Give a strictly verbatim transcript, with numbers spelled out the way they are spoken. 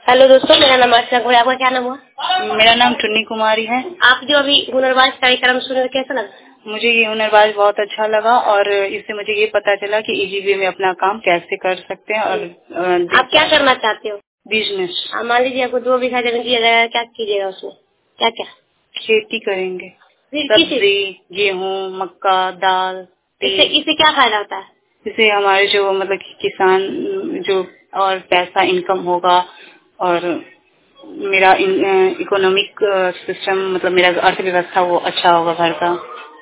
Hello दोस्तों, मेरा नाम अर्चना घोड़े। आपका क्या नाम हुआ? मेरा नाम टुन्नी कुमारी है। आप जो अभी हुनरबाज कार्यक्रम सुन रहे, कैसा लगा? मुझे ये हुनरबाज बहुत अच्छा लगा और इससे मुझे ये पता चला कि ईजीबी में अपना काम कैसे कर सकते हैं। और आप क्या करना चाहते हो? बिजनेस। मान लीजिए आपको दो बीघा जमीन दिया जाएगा, क्या कीजिएगा उसमें? क्या क्या खेती करेंगे, फिर सब्जी, गेहूँ, मक्का, दाल। इससे इससे क्या फायदा होता है? इससे हमारे जो मतलब किसान जो और पैसा इनकम होगा और मेरा इकोनॉमिक सिस्टम मतलब मेरा अर्थव्यवस्था वो अच्छा होगा घर का।